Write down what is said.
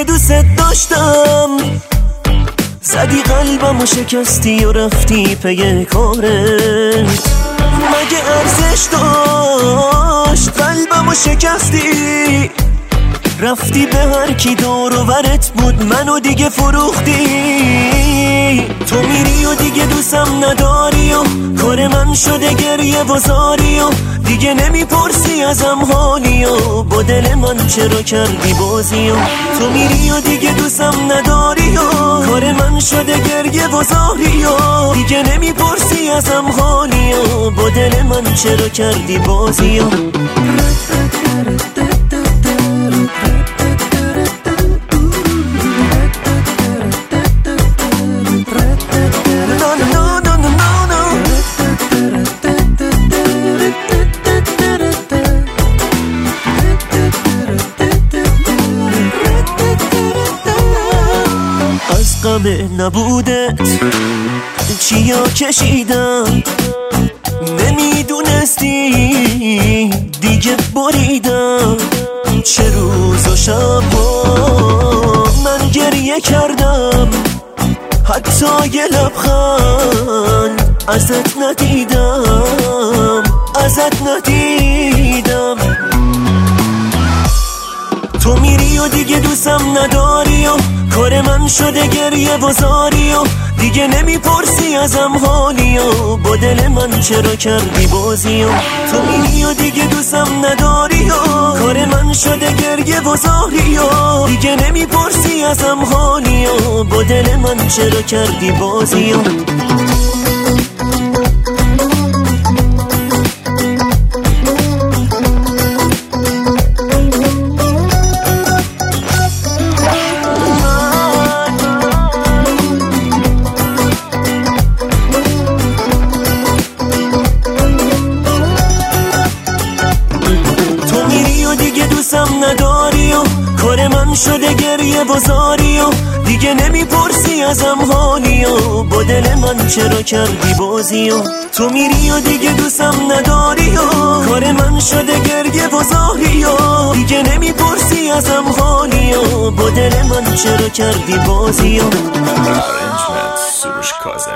دیگه دوست داشتم، زدی قلبمو شکستی و رفتی پی کارت. مگه ارزش داشت قلبمو شکستی، رفتی به هر کی دور و برت بود منو دیگه فروختی. تو میری و دیگه دوستم نداری و کار من شده گریه و زاری و دیگه نمیپرسی ازم حالی و با دل من چرا کردی بازی و تو میری و دیگه دوستم نداری و کار من شده گریه و زاری و دیگه نمیپرسی ازم حالی و با دل من چرا کردی بازی و غم نبودت چیا کشیدم، نمیدونستی دیگه بریدم. چه روز و شبا من گریه کردم، حتی یه لبخند ازت ندیدم، ازت ندیدم. تو میری و دیگه دوستم نداری و کار من شده گریه و زاری و دیگه نمیپرسی ازم حالی و با دل من چرا کردی بازی و تو میری و دیگه دوستم نداری و کار من شده گریه و زاری و دیگه نمیپرسی ازم حالی و با دل من چرا کردی بازی و نداری و کار من شده گریه و زاری و دیگه نمیپرسی ازم حالی و با دل من چرا کردی بازی و تو میری و دیگه دوستم نداری و کار من شده گریه و زاری و دیگه نمیپرسی ازم حالی و با دل من چرا کردی بازی و Arrangement سروش کاظمی.